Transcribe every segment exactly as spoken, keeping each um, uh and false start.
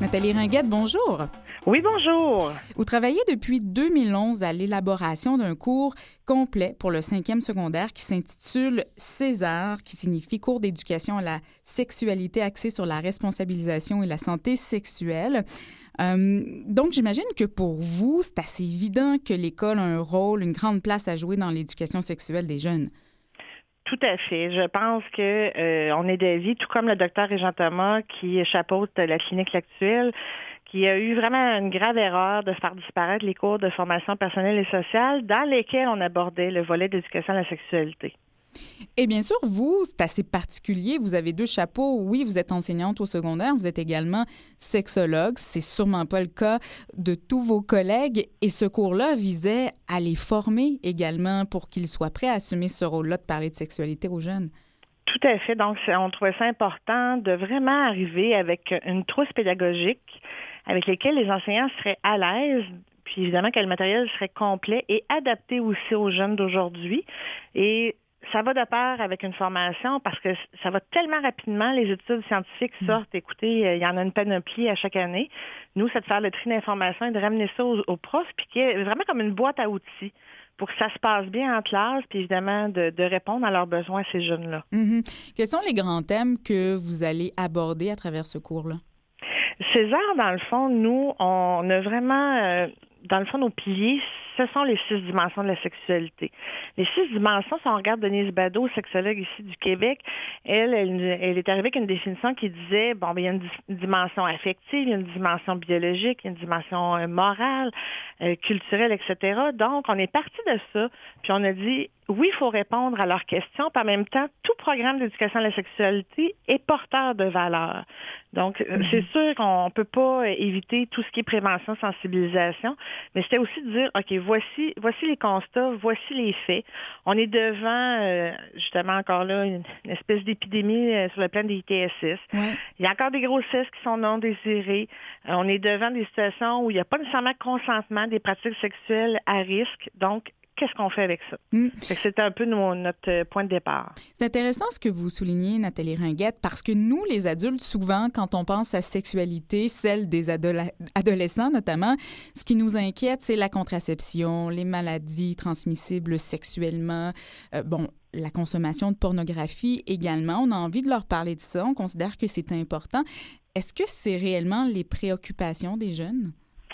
Nathalie Ringuette, bonjour. Oui, bonjour. Vous travaillez depuis deux mille onze à l'élaboration d'un cours complet pour le cinquième secondaire qui s'intitule César, qui signifie cours d'éducation à la sexualité axé sur la responsabilisation et la santé sexuelle. Euh, donc, j'imagine que pour vous, c'est assez évident que l'école a un rôle, une grande place à jouer dans l'éducation sexuelle des jeunes. Tout à fait. Je pense que euh, on est d'avis, tout comme le docteur Régent Thomas qui chapeaute la clinique actuelle, qui a eu vraiment une grave erreur de faire disparaître les cours de formation personnelle et sociale dans lesquels on abordait le volet d'éducation à la sexualité. Et bien sûr, vous, c'est assez particulier. Vous avez deux chapeaux. Oui, vous êtes enseignante au secondaire. Vous êtes également sexologue. C'est sûrement pas le cas de tous vos collègues. Et ce cours-là visait à les former également pour qu'ils soient prêts à assumer ce rôle-là de parler de sexualité aux jeunes. Tout à fait. Donc, on trouvait ça important de vraiment arriver avec une trousse pédagogique avec laquelle les enseignants seraient à l'aise. Puis évidemment que le matériel serait complet et adapté aussi aux jeunes d'aujourd'hui. Et ça va de pair avec une formation parce que ça va tellement rapidement, les études scientifiques sortent. Mmh. Écoutez, il y en a une panoplie à chaque année. Nous, c'est de faire le tri d'informations et de ramener ça aux, aux profs, puis qu'il y ait vraiment comme une boîte à outils pour que ça se passe bien en classe, puis évidemment de, de répondre à leurs besoins à ces jeunes-là. Mmh. Quels sont les grands thèmes que vous allez aborder à travers ce cours-là? César, dans le fond, nous, on a vraiment... Euh, Dans le fond, nos piliers, ce sont les six dimensions de la sexualité. Les six dimensions, si on regarde Denise Badeau, sexologue ici du Québec, elle, elle, elle est arrivée avec une définition qui disait, bon, bien, il y a une, une dimension affective, il y a une dimension biologique, il y a une dimension euh, morale, euh, culturelle, et cetera. Donc, on est parti de ça, puis on a dit, oui, il faut répondre à leurs questions, puis en même temps, tout programme d'éducation à la sexualité est porteur de valeurs. Donc, mm-hmm. c'est sûr qu'on ne peut pas éviter tout ce qui est prévention, sensibilisation, mais c'était aussi de dire, OK, voici, voici les constats, voici les faits. On est devant, euh, justement, encore là, une, une espèce d'épidémie euh, sur le plan des I T S S. Ouais. Il y a encore des grossesses qui sont non désirées. Euh, on est devant des situations où il n'y a pas nécessairement de consentement des pratiques sexuelles à risque. Donc, qu'est-ce qu'on fait avec ça? Mm. C'est un peu nos, notre point de départ. C'est intéressant ce que vous soulignez, Nathalie Ringuette, parce que nous, les adultes, souvent, quand on pense à sexualité, celle des adola- adolescents notamment, ce qui nous inquiète, c'est la contraception, les maladies transmissibles sexuellement, euh, bon, la consommation de pornographie également. On a envie de leur parler de ça. On considère que c'est important. Est-ce que c'est réellement les préoccupations des jeunes?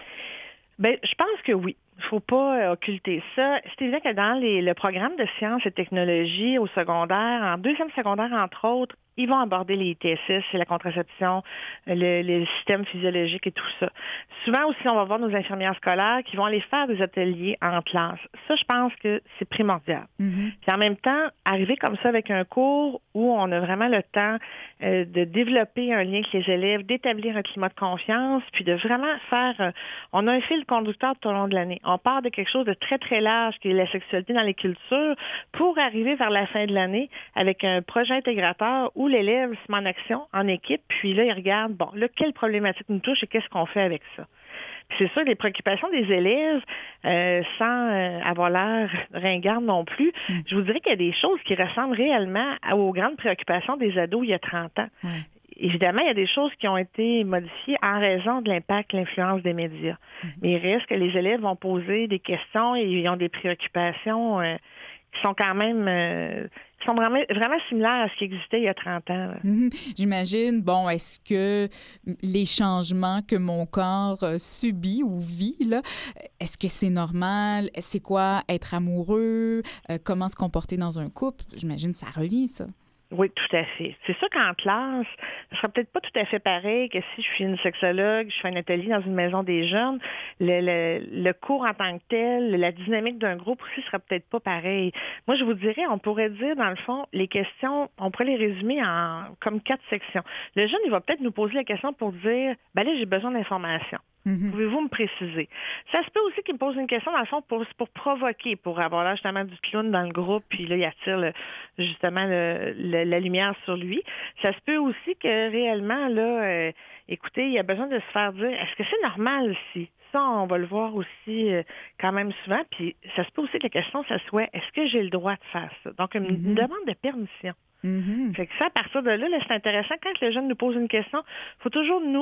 Bien, je pense que oui. Il ne faut pas occulter ça. C'est évident que dans les, le programme de sciences et technologies au secondaire, en deuxième secondaire, entre autres, ils vont aborder les I T S S, la contraception, le, le système physiologique et tout ça. Souvent aussi, on va voir nos infirmières scolaires qui vont aller faire des ateliers en classe. Ça, je pense que c'est primordial. Mm-hmm. Puis en même temps, arriver comme ça avec un cours où on a vraiment le temps euh, de développer un lien avec les élèves, d'établir un climat de confiance, puis de vraiment faire... Euh, on a un fil conducteur tout au long de l'année. On part de quelque chose de très, très large qui est la sexualité dans les cultures pour arriver vers la fin de l'année avec un projet intégrateur où l'élève se met en action, en équipe, puis là, il regarde, bon, là, quelle problématique nous touche et qu'est-ce qu'on fait avec ça? Puis c'est sûr, les préoccupations des élèves, euh, sans euh, avoir l'air ringarde non plus, mm. je vous dirais qu'il y a des choses qui ressemblent réellement aux grandes préoccupations des ados il y a trente ans. Mm. Évidemment, il y a des choses qui ont été modifiées en raison de l'impact, l'influence des médias. Mm. Mais il reste que les élèves vont poser des questions et ils ont des préoccupations euh, qui sont quand même... Euh, qui sont vraiment, vraiment similaires à ce qui existait il y a trente ans. Mm-hmm. J'imagine, bon, est-ce que les changements que mon corps euh, subit ou vit, là, est-ce que c'est normal? C'est quoi être amoureux? Euh, comment se comporter dans un couple? J'imagine que ça revient, ça. Oui, tout à fait. C'est sûr qu'en classe, ce sera peut-être pas tout à fait pareil que si je suis une sexologue, je fais un atelier dans une maison des jeunes. Le, le, le cours en tant que tel, la dynamique d'un groupe aussi sera peut-être pas pareil. Moi, je vous dirais, on pourrait dire, dans le fond, les questions, on pourrait les résumer en comme quatre sections. Le jeune, il va peut-être nous poser la question pour dire, ben là, j'ai besoin d'informations. Mm-hmm. Pouvez-vous me préciser? Ça se peut aussi qu'il me pose une question, dans le fond, pour, pour provoquer, pour avoir là justement du clown dans le groupe, puis là, il attire le, justement le, le, la lumière sur lui. Ça se peut aussi que réellement, là, euh, écoutez, il y a besoin de se faire dire, est-ce que c'est normal si? Ça, on va le voir aussi euh, quand même souvent. Puis ça se peut aussi que la question, ça soit, est-ce que j'ai le droit de faire ça? Donc, une, mm-hmm. une demande de permission. Mm-hmm. Fait que ça, à partir de là, là, c'est intéressant. Quand le jeune nous pose une question, il faut toujours, nous,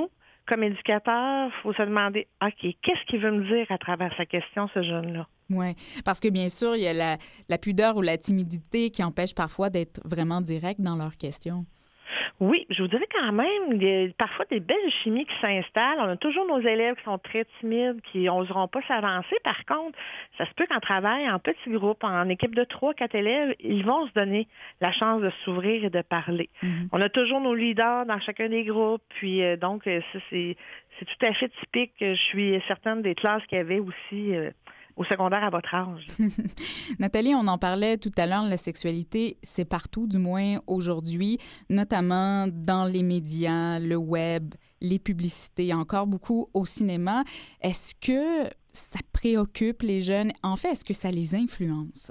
comme éducateur, il faut se demander, OK, qu'est-ce qu'il veut me dire à travers sa question, ce jeune-là? Oui, parce que bien sûr, il y a la, la pudeur ou la timidité qui empêche parfois d'être vraiment direct dans leurs questions. Oui, je vous dirais quand même, il y a parfois des belles chimies qui s'installent. On a toujours nos élèves qui sont très timides, qui n'oseront pas s'avancer. Par contre, ça se peut qu'en travail, en petits groupes, en équipe de trois, quatre élèves, ils vont se donner la chance de s'ouvrir et de parler. Mm-hmm. On a toujours nos leaders dans chacun des groupes. Puis euh, donc, ça, c'est, c'est tout à fait typique. Je suis certaine des classes qu'il y avait aussi euh, au secondaire à votre âge. Nathalie, on en parlait tout à l'heure, la sexualité, c'est partout, du moins aujourd'hui, notamment dans les médias, le web, les publicités, encore beaucoup au cinéma. Est-ce que ça préoccupe les jeunes? En fait, est-ce que ça les influence?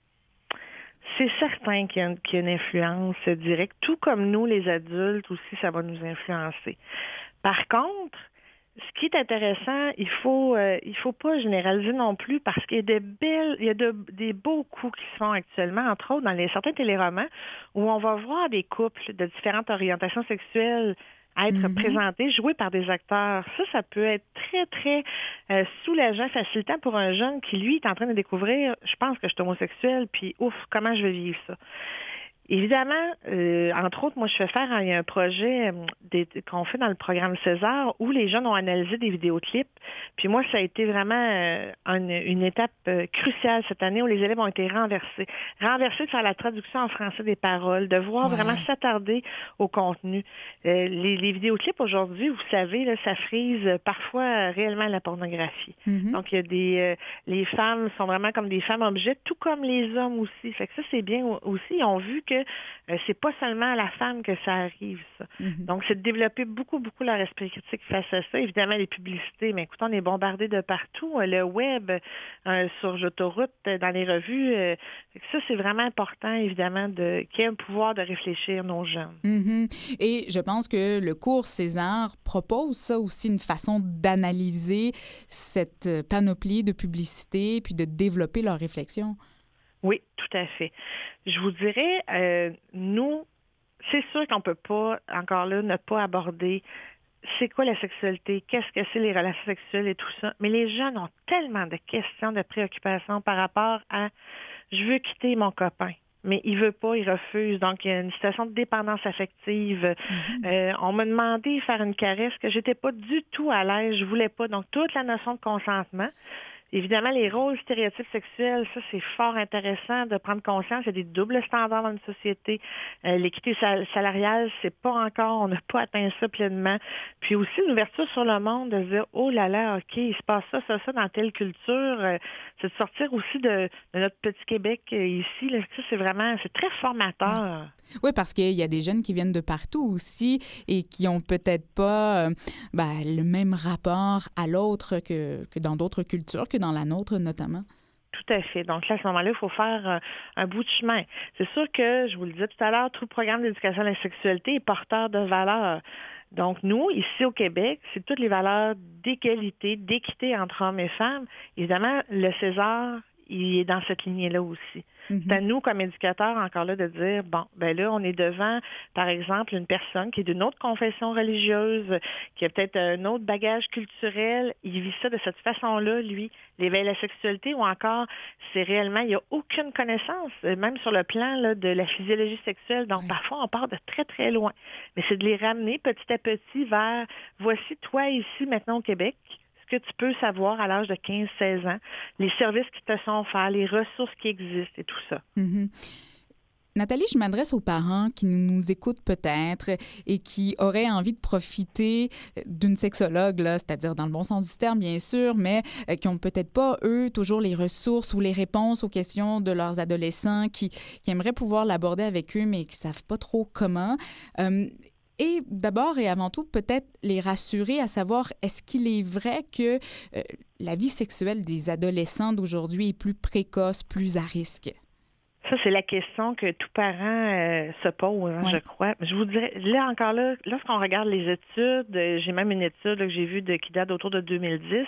C'est certain qu'il y a une, qu'il y a une influence directe. Tout comme nous, les adultes aussi, ça va nous influencer. Par contre, ce qui est intéressant, il faut euh, il faut pas généraliser non plus parce qu'il y a de belles, il y a de, des beaux coups qui se font actuellement, entre autres dans les certains téléromans où on va voir des couples de différentes orientations sexuelles être mm-hmm. présentés, joués par des acteurs. Ça, ça peut être très, très euh, soulageant, facilitant pour un jeune qui, lui, est en train de découvrir, je pense que je suis homosexuel, puis ouf, comment je vais vivre ça? Évidemment, euh, entre autres, moi, je fais faire il y a un projet euh, des, qu'on fait dans le programme César où les jeunes ont analysé des vidéoclips. Puis moi, ça a été vraiment euh, une, une étape euh, cruciale cette année où les élèves ont été renversés. Renversés de faire la traduction en français des paroles, de voir ouais. vraiment s'attarder au contenu. Euh, les, les vidéoclips aujourd'hui, vous savez, là, ça frise parfois euh, réellement la pornographie. Mm-hmm. Donc, il y a des... Euh, les femmes sont vraiment comme des femmes objets, tout comme les hommes aussi. Fait que ça, c'est bien aussi. Ils ont vu que Euh, c'est pas seulement à la femme que ça arrive, ça. Mm-hmm. Donc, c'est de développer beaucoup, beaucoup leur esprit critique face à ça. Évidemment, les publicités, mais écoutez, on est bombardé de partout. Le web, euh, sur l'autoroute, dans les revues. Euh, ça, c'est vraiment important, évidemment, de, qu'il y ait un pouvoir de réfléchir, nos jeunes. Mm-hmm. Et je pense que le cours César propose ça aussi, une façon d'analyser cette panoplie de publicités puis de développer leur réflexion. Oui, tout à fait. Je vous dirais, euh, nous, c'est sûr qu'on ne peut pas, encore là, ne pas aborder c'est quoi la sexualité, qu'est-ce que c'est les relations sexuelles et tout ça. Mais les jeunes ont tellement de questions, de préoccupations par rapport à « je veux quitter mon copain ». Mais il veut pas, il refuse. Donc, il y a une situation de dépendance affective. Mm-hmm. Euh, on m'a demandé de faire une caresse que j'étais pas du tout à l'aise, je voulais pas. Donc, toute la notion de consentement. Évidemment, les rôles stéréotypes sexuels, ça, c'est fort intéressant de prendre conscience. Il y a des doubles standards dans une société. Euh, l'équité sal- salariale, c'est pas encore, on n'a pas atteint ça pleinement. Puis aussi, l'ouverture sur le monde, de se dire, oh là là, OK, il se passe ça, ça, ça dans telle culture. Euh, c'est de sortir aussi de, de notre petit Québec euh, ici. Là. Ça, c'est vraiment, c'est très formateur. Oui, parce qu'il y a des jeunes qui viennent de partout aussi et qui ont peut-être pas euh, ben, le même rapport à l'autre que, que dans d'autres cultures, que dans la nôtre notamment. Tout à fait. Donc là, à ce moment-là, il faut faire euh, un bout de chemin. C'est sûr que, je vous le disais tout à l'heure, tout le programme d'éducation à la sexualité est porteur de valeurs. Donc, nous, ici au Québec, c'est toutes les valeurs d'égalité, d'équité entre hommes et femmes. Évidemment, le César, il est dans cette lignée-là aussi. Mm-hmm. C'est à nous, comme éducateurs, encore là, de dire, bon, ben là, on est devant, par exemple, une personne qui est d'une autre confession religieuse, qui a peut-être un autre bagage culturel. Il vit ça de cette façon-là, lui, l'éveil à la sexualité, ou encore, c'est réellement, il n'y a aucune connaissance, même sur le plan là, de la physiologie sexuelle. Donc, oui. Parfois, on part de très, très loin. Mais c'est de les ramener petit à petit vers, voici, toi, ici, maintenant au Québec, que tu peux savoir à l'âge de quinze seize ans, les services qui te sont offerts, les ressources qui existent et tout ça. Mm-hmm. Nathalie, je m'adresse aux parents qui nous écoutent peut-être et qui auraient envie de profiter d'une sexologue, là, c'est-à-dire dans le bon sens du terme, bien sûr, mais euh, qui n'ont peut-être pas, eux, toujours les ressources ou les réponses aux questions de leurs adolescents, qui, qui aimeraient pouvoir l'aborder avec eux, mais qui ne savent pas trop comment. Euh, Et d'abord et avant tout, peut-être les rassurer à savoir, est-ce qu'il est vrai que euh, la vie sexuelle des adolescents d'aujourd'hui est plus précoce, plus à risque? Ça, c'est la question que tout parent euh, se pose, hein, oui. je crois. Je vous dirais, là encore là, lorsqu'on regarde les études, euh, j'ai même une étude là, que j'ai vue de, qui date autour de deux mille dix,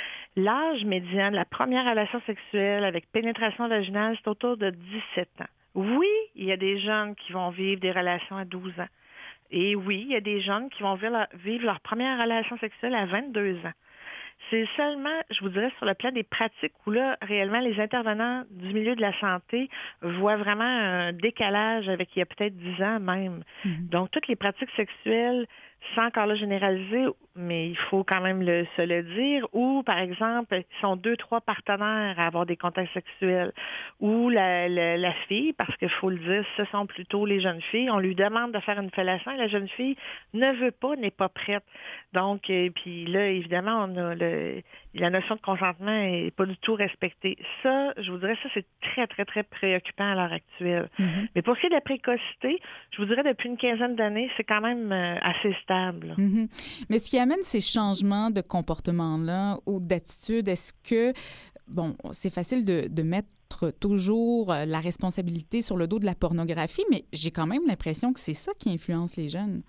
l'âge médian de la première relation sexuelle avec pénétration vaginale, c'est autour de dix-sept ans. Oui, il y a des jeunes qui vont vivre des relations à douze ans. Et oui, il y a des jeunes qui vont vivre leur, vivre leur première relation sexuelle à vingt-deux ans. C'est seulement, je vous dirais, sur le plan des pratiques où là, réellement, les intervenants du milieu de la santé voient vraiment un décalage avec il y a peut-être dix ans même. Mm-hmm. Donc, toutes les pratiques sexuelles, sans encore là généraliser, mais il faut quand même le, se le dire, ou par exemple, ils sont deux, trois partenaires à avoir des contacts sexuels, ou la, la, la fille, parce qu'il faut le dire, ce sont plutôt les jeunes filles, on lui demande de faire une fellation et la jeune fille ne veut pas, n'est pas prête. Donc, et puis là, évidemment, on a le, la notion de consentement n'est pas du tout respectée. Ça, je vous dirais, ça, c'est très, très, très préoccupant à l'heure actuelle. Mm-hmm. Mais pour ce qui est de la précocité, je vous dirais, depuis une quinzaine d'années, c'est quand même euh, assez stable. Mm-hmm. Mais ce qui amène ces changements de comportement-là ou d'attitude, est-ce que, bon, c'est facile de, de mettre toujours la responsabilité sur le dos de la pornographie, mais j'ai quand même l'impression que c'est ça qui influence les jeunes.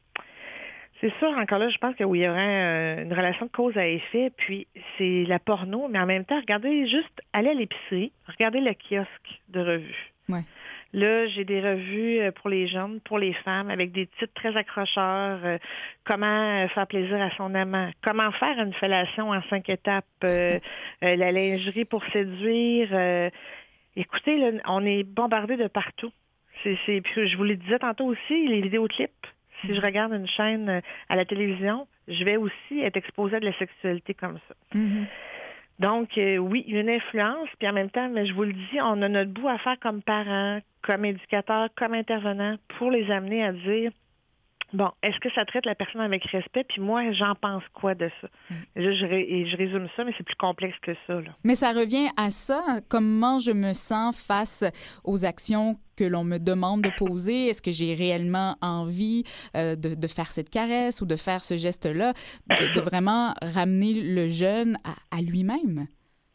C'est sûr, encore là, je pense que oui, il y aurait une relation de cause à effet, puis c'est la porno, mais en même temps, regardez juste, aller à l'épicerie, regardez le kiosque de revues. Ouais. Là, j'ai des revues pour les jeunes, pour les femmes, avec des titres très accrocheurs. Euh, comment faire plaisir à son amant, comment faire une fellation en cinq étapes, euh, euh, la lingerie pour séduire. Euh, écoutez, là, on est bombardé de partout. C'est, c'est, puis je vous le disais tantôt aussi, les vidéoclips. Si je regarde une chaîne à la télévision, je vais aussi être exposée à de la sexualité comme ça. Mm-hmm. Donc, euh, oui, il y a une influence, puis en même temps, mais je vous le dis, on a notre bout à faire comme parents, comme éducateurs, comme intervenants, pour les amener à dire, bon, est-ce que ça traite la personne avec respect, puis moi, j'en pense quoi de ça? Mm. Là, je, ré, je résume ça, mais c'est plus complexe que ça, là. Mais ça revient à ça, comment je me sens face aux actions que l'on me demande de poser. Est-ce que j'ai réellement envie euh, de, de faire cette caresse ou de faire ce geste-là, de, de vraiment ramener le jeune à, à lui-même?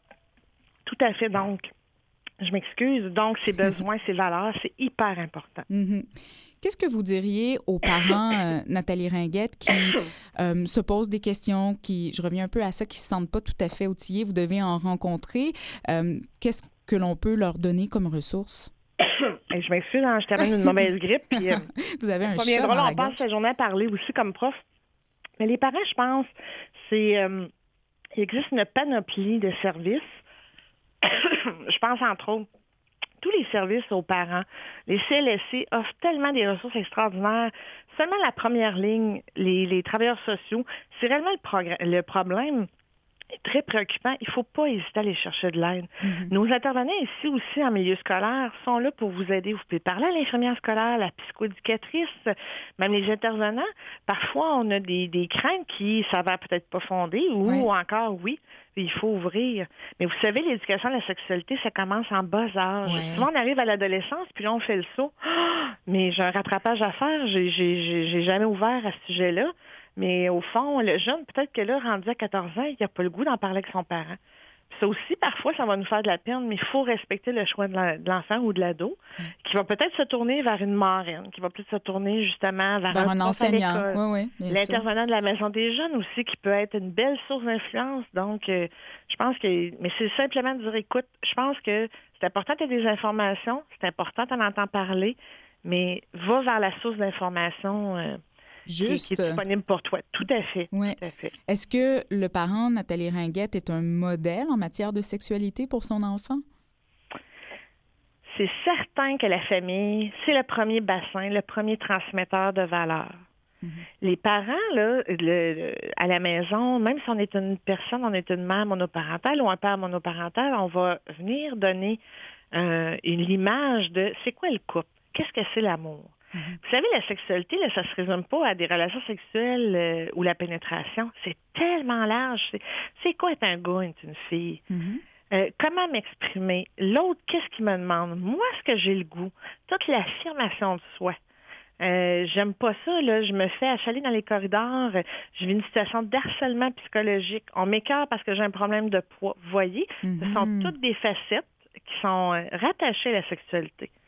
Tout à fait. Donc, je m'excuse. Donc, ses besoins, ses valeurs, c'est hyper important. Mm-hmm. Qu'est-ce que vous diriez aux parents, euh, Nathalie Ringuette, qui euh, se posent des questions, qui, je reviens un peu à ça, qui ne se sentent pas tout à fait outillés, vous devez en rencontrer. Euh, qu'est-ce que l'on peut leur donner comme ressources? Et je m'excuse, hein, je termine une mauvaise grippe. Puis, euh, vous avez un chat drôle, dans la on passe la journée à parler aussi comme prof. Mais les parents, je pense, c'est euh, il existe une panoplie de services. Je pense entre autres tous les services aux parents. Les C L S C offrent tellement des ressources extraordinaires. Seulement la première ligne, les, les travailleurs sociaux, c'est réellement le, progr- le problème est très préoccupant. Il ne faut pas hésiter à aller chercher de l'aide. Mm-hmm. Nos intervenants ici aussi en milieu scolaire sont là pour vous aider. Vous pouvez parler à l'infirmière scolaire, la psychoéducatrice, même les intervenants. Parfois, on a des, des craintes qui s'avèrent peut-être pas fondées ou oui. encore oui. Il faut ouvrir. Mais vous savez, l'éducation à la sexualité, ça commence en bas âge. Ouais. Souvent, on arrive à l'adolescence, puis là, on fait le saut. Oh, mais j'ai un rattrapage à faire. J'ai, j'ai, j'ai jamais ouvert à ce sujet-là. Mais au fond, le jeune, peut-être que là, rendu à quatorze ans, il n'a pas le goût d'en parler avec son parent. Ça aussi, parfois, ça va nous faire de la peine, mais il faut respecter le choix de l'enfant ou de l'ado, mmh. qui va peut-être se tourner vers une marraine, qui va peut-être se tourner justement vers, vers un, un enseignant. Oui, oui, l'intervenant sûr. De la maison des jeunes aussi, qui peut être une belle source d'influence. Donc, euh, je pense que... Mais c'est simplement de dire, écoute, je pense que c'est important que tu aies des informations, c'est important que tu en entends parler, mais va vers la source d'information... Euh, Juste. Qui, qui est disponible pour toi. Tout à fait. Ouais. Tout à fait. Est-ce que le parent, Nathalie Ringuette, est un modèle en matière de sexualité pour son enfant? C'est certain que la famille, c'est le premier bassin, le premier transmetteur de valeurs. Mm-hmm. Les parents, là, le, le, à la maison, même si on est une personne, on est une mère monoparentale ou un père monoparental, on va venir donner euh, une image de c'est quoi le couple? Qu'est-ce que c'est l'amour? Vous savez, la sexualité, là, ça ne se résume pas à des relations sexuelles euh, ou la pénétration. C'est tellement large. C'est, c'est quoi être un gars, être une fille? Mm-hmm. Euh, comment m'exprimer? L'autre, qu'est-ce qu'il me demande? Moi, est-ce que j'ai le goût? Toute l'affirmation de soi. Euh, j'aime pas ça, là. Je me fais achaler dans les corridors. Je vis une situation d'harcèlement psychologique. On m'écarte parce que j'ai un problème de poids. Vous voyez, mm-hmm. ce sont toutes des facettes qui sont rattachées à la sexualité.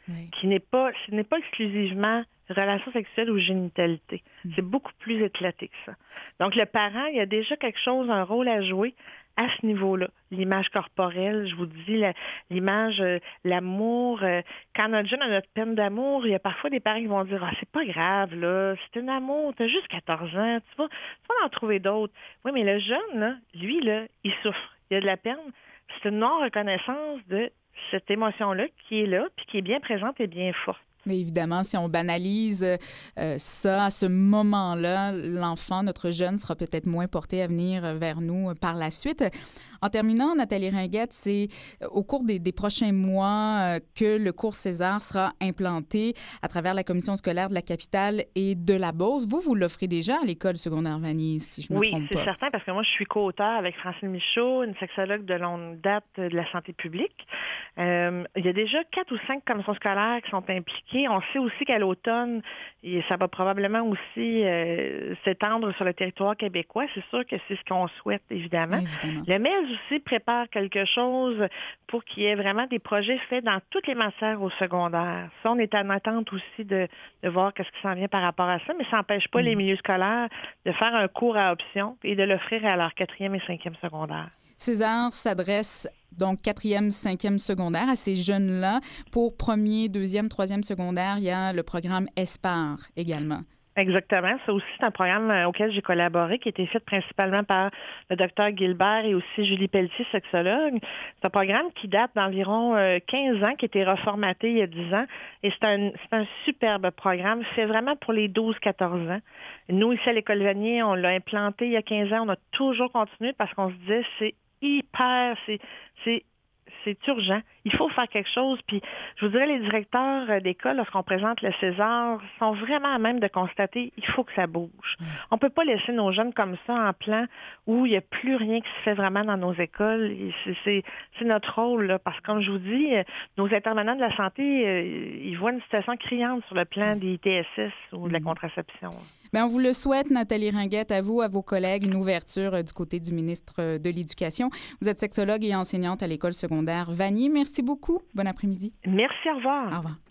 oui. qui n'est pas, ce n'est pas exclusivement relations sexuelles ou génitalité. Mm. C'est beaucoup plus éclaté que ça. Donc, le parent, il y a déjà quelque chose, un rôle à jouer à ce niveau-là. L'image corporelle, je vous dis, la, l'image, euh, l'amour. Euh, quand notre jeune a notre peine d'amour, il y a parfois des parents qui vont dire « Ah, c'est pas grave, là, c'est un amour, t'as juste quatorze ans, tu vas, tu vas en trouver d'autres. » Oui, mais le jeune, là, lui, là, il souffre. Il a de la peine. C'est une non-reconnaissance de cette émotion-là qui est là, puis qui est bien présente et bien forte. Mais évidemment, si on banalise euh, ça, à ce moment-là, l'enfant, notre jeune, sera peut-être moins porté à venir vers nous euh, par la suite. En terminant, Nathalie Ringuette, c'est euh, au cours des, des prochains mois euh, que le cours César sera implanté à travers la commission scolaire de la capitale et de la Beauce. Vous, vous l'offrez déjà à l'école secondaire Vanier, si je ne me oui, trompe pas. Oui, c'est certain, parce que moi, je suis co-auteure avec Francine Michaud, une sexologue de longue date de la santé publique. Euh, il y a déjà quatre ou cinq commissions scolaires qui sont impliquées. On sait aussi qu'à l'automne, et ça va probablement aussi euh, s'étendre sur le territoire québécois. C'est sûr que c'est ce qu'on souhaite, évidemment. évidemment. Le M E S aussi prépare quelque chose pour qu'il y ait vraiment des projets faits dans toutes les matières au secondaire. Ça, on est en attente aussi de, de voir qu'est-ce qui s'en vient par rapport à ça, mais ça n'empêche pas mmh. les milieux scolaires de faire un cours à option et de l'offrir à leur quatrième et cinquième secondaire. César s'adresse donc quatrième, cinquième secondaire à ces jeunes-là. Pour premier, deuxième, troisième secondaire, il y a le programme ESPAR également. Exactement. Ça aussi, c'est un programme auquel j'ai collaboré, qui a été fait principalement par le docteur Gilbert et aussi Julie Pelletier, sexologue. C'est un programme qui date d'environ quinze ans, qui a été reformaté il y a dix ans. Et c'est un, c'est un superbe programme, fait vraiment pour les douze quatorze ans. Nous, ici à l'École Vanier, on l'a implanté il y a quinze ans. On a toujours continué parce qu'on se disait, c'est hyper, c'est, c'est, c'est urgent. Il faut faire quelque chose. Puis, je vous dirais, les directeurs d'école, lorsqu'on présente le César, sont vraiment à même de constater il faut que ça bouge. On ne peut pas laisser nos jeunes comme ça en plan où il n'y a plus rien qui se fait vraiment dans nos écoles. Et c'est, c'est, c'est notre rôle, là, parce que, comme je vous dis, nos intervenants de la santé, ils voient une situation criante sur le plan des I T S S ou de la contraception. Bien, on vous le souhaite, Nathalie Ringuette, à vous, à vos collègues, une ouverture du côté du ministre de l'Éducation. Vous êtes sexologue et enseignante à l'école secondaire Vanier. Merci beaucoup. Bon après-midi. Merci, au revoir. Au revoir.